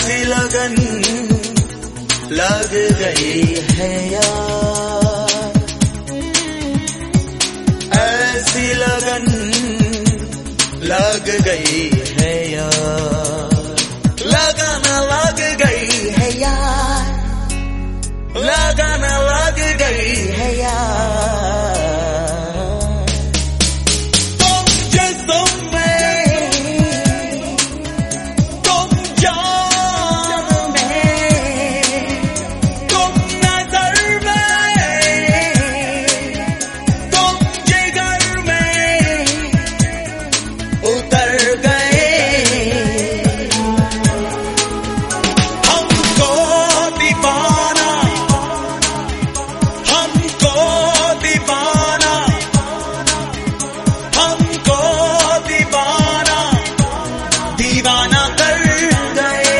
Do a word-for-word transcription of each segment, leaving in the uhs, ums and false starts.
ऐसी लगन लग गई है यार, ऐसी लगन लग गई है यार, लगन लग गई है यार, लगन लग गई है यार। तुम जिस्म में, तुम जान में, तुम नजर में, तुम जिगर में उतर गए। हमको दीवाना, हमको दीवाना, हमको दीवाना, दीवाना कर गए।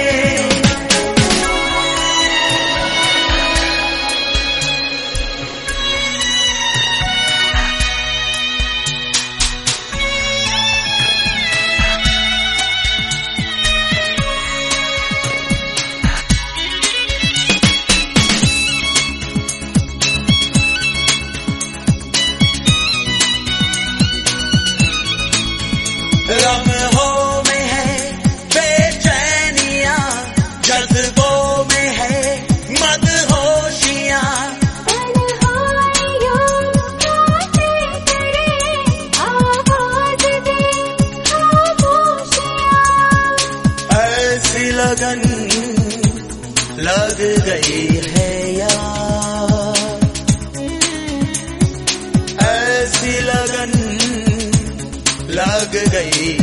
लम्हों में है बेचैनियां, जज्बों में है मदहोशियां, तन्हाइयों बातें करे, आवाज दे खामोशियां। ऐसी लगन लग गई है यार, ऐसी लगन लग गई